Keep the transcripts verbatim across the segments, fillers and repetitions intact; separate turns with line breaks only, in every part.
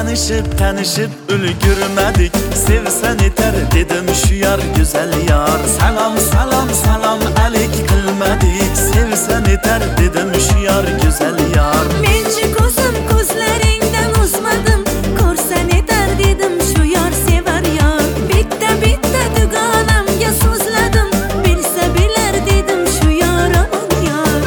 tanışıp tanışıp ulgurmadik, sevsen yeter dedim şu yar güzel yar. Salam salam salam alik qilmadik, sevsen yeter dedim şu yar güzel yar.
Menchi ko'zim ko'zlaringdan uzmadim, ko'rsan yetar dedim şu yar sevar yar. Bitta bitta dugonamga so'zladim, bilsa bilar dedim şu yar aman yar.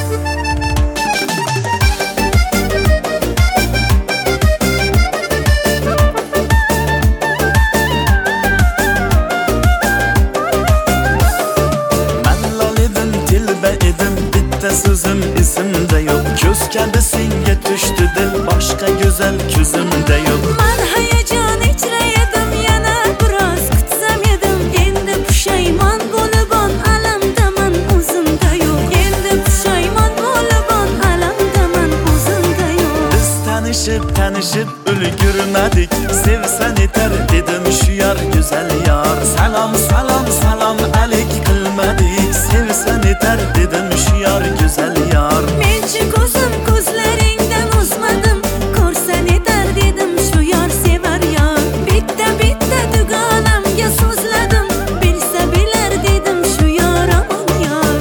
Men lol edim, tilba edim, bitta so'zim esimda yo'q. Ko'z kabi senga tushdi dil, boshqa go'zal ko'zimda yo'q.
Man hayajon ichra edim, yana biroz kutsam edim. Endi pushaymon bo'libon, alamdaman o'zimda yo'q. Endi pushaymon bo'libon, alamdaman o'zimda yo'q.
Biz tanışıp tanışıp ulgurmadik, sevsen yeter dedim şu yar güzel yar. Salam salam salam alik qilmadik, sevsen yeter dedim şu yar güzel yar.
Menchi ko'zim ko'zlaringdan uzmadim, ko'rsan yetar dedim şu yar sevar yar. Bitta bitta dugonamga so'zladim, bilsa bilar dedim şu yar aman yar.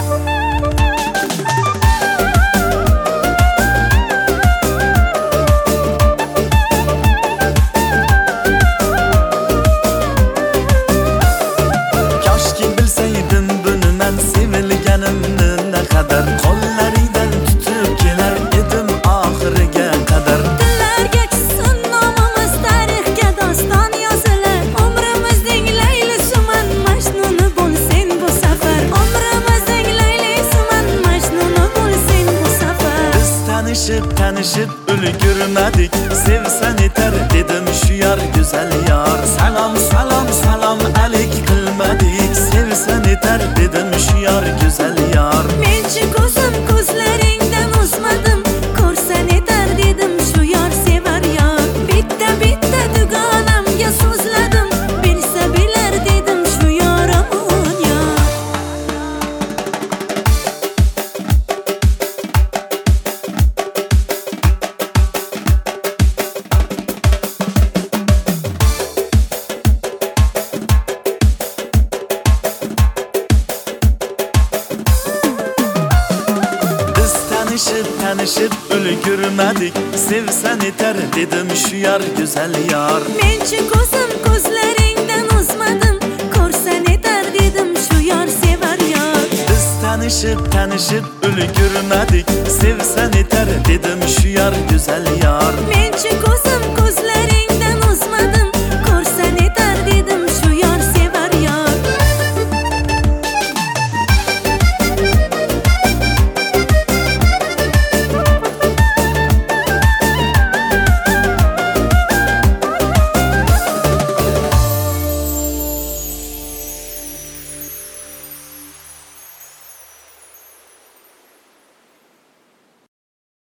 Koshki bilsaydin buni men sevilganimni naqadar, qo'llaringdan tutib kelar edim oxiriga qadar.
Dillarga tushsin nomimiz, tarixga doston yozilar. Umrimizning Laylisiman, Majnuni bo'lsin bu safar. Umrimizning Laylisiman, Majnuni bo'lsin bu safar.
Biz tanışıp tanışıp ulgurmadik, sevsen yeter dedim şu yar güzel yar. Salam salam salam alik qilmadik, sevsen yeter dedim şu yar güzel yar.
Menchi ko'zim ko'zlaringdan uzmadim, ko'rsan yetar dedim şu yar sevar yar. Bitta bitta dugonamga so'zladim, bilsa bilar dedim şu yar aman yar.
Biz tanışıp tanışıp ulgurmadik, sevsen yeter dedim şu yar güzel yar.
Menchi ko'zim ko'zlaringdan uzmadim, ko'rsan yetar dedim şu yar sevar yar.
Biz tanışıp tanışıp ulgurmadik, sevsen yeter dedim şu yar güzel yar.
Menchi ko'zim